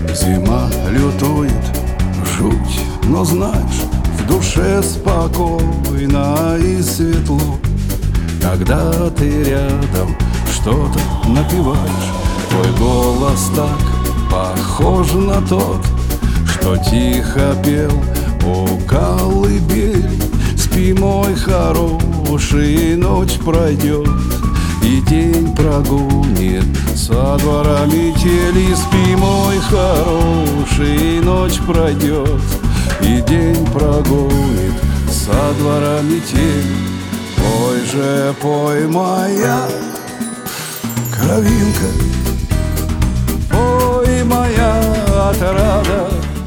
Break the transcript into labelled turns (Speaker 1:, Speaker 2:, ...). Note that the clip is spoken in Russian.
Speaker 1: Зима лютует, жуть, но знаешь, в душе спокойно и светло, когда ты рядом что-то напеваешь. Твой голос так похож на тот, что тихо пел у колыбели. Спи, мой хороший, ночь пройдет, и день прогонит со двора метели. Спи, мой хороший, ночь пройдет, и день прогонит со двора метель. Пой же, пой, моя кровинка, пой, моя отрада,